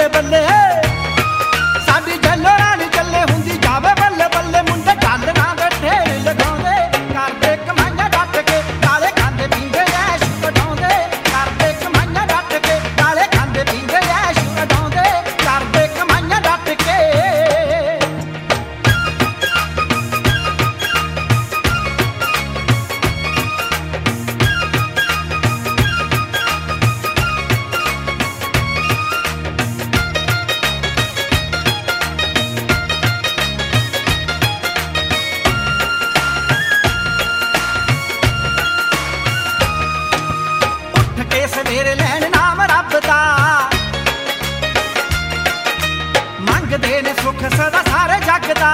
बल्ले बल्ले साडी जैलो रानी चले हुंदी जावे बल्ले बल्ले मुंडे गल ना बैठे लगाउंदे करदे कमाइयां डट के काले खांदे पींदे ऐश कढाउंदे करदे कमाइयां डट के काले खांदे पींदे ऐश कढाउंदे करदे कमाइयां डट के सवेरे लैन नाम रब दा मंगदे ने सुख सदा सारे जग दा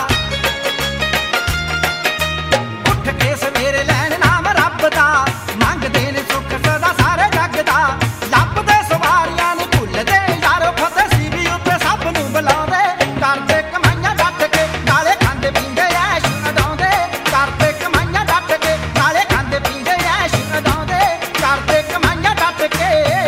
उठ के सवेरे लैन नाम रब दा मंगदे ने सुख सदा सारे जग दा लभदे सवारियां ने भुलदे यारो फतेह सी भी उत्ते सब नूं बुलाउंदे करदे कमाइयां डट के नाले खांदे पींदे ऐश उडाउंदे करदे कमाइयां डट के नाले खांदे पींदे ऐश उडाउंदे करदे कमाइयां डट के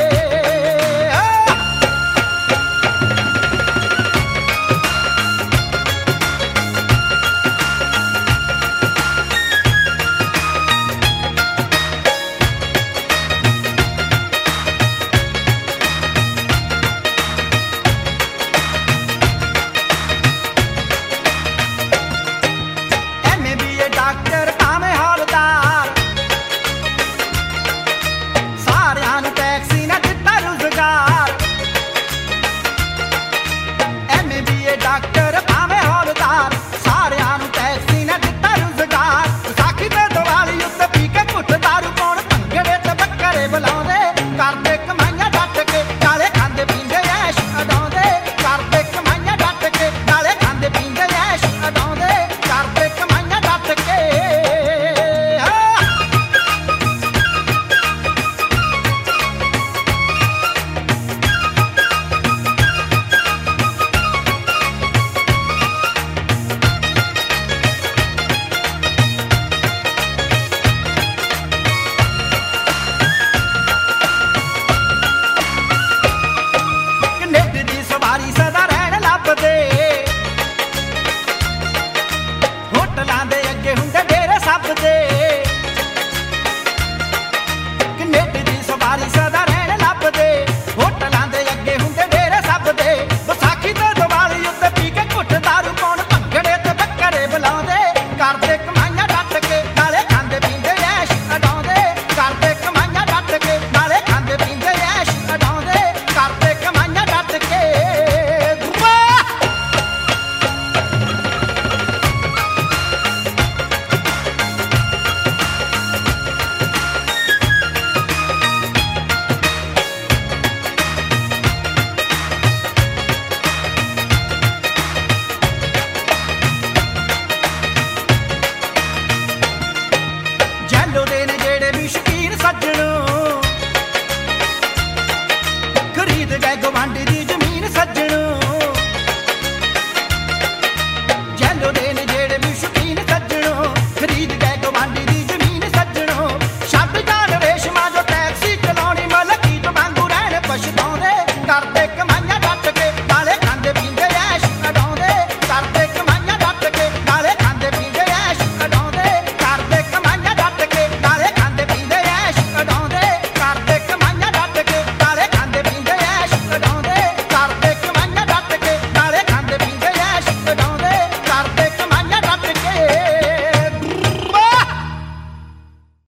डॉक्टर भावें हौलदार सारियां नूं टैक्सी ने दित्ता रुज़गार MBA डॉक्टर भावें हौलदार सारियां नूं टैक्सी ने दित्ता रुज़गार विसाखी ते दिवाली उत्ते पी के घुट दारू पाउण भंगड़े ते बक्करे बुलाउंदे करदे कमाइयां डट के नाले खांदे पींदे ऐश उडाउंदे करदे कमाइयां डट के नाले खांदे पींदे ऐश उडाउंदे करदे कमाइयां डट के सवारी सदा रहन लभदे होटलां दे अगे हुंदे डेरे सब दे कनेडे दी सवारी सदा रहन लभदे होटलां दे अगे हुंदे डेरे सब दे विसाखी ते दिवाली उत्ते पी के घुट दारू पाउण भंगड़े ते बक्करे बुलाउंदे करदे कमाइयां डट के नाले खांदे पींदे ऐश उडाउंदे करदे कमाइयां डट के नाले खांदे पींदे ऐश उडाउंदे करदे कमाइयां डट के जैलो दे ने जेड़े भी शकीन सज्जणों खरीद गए गवांढी दी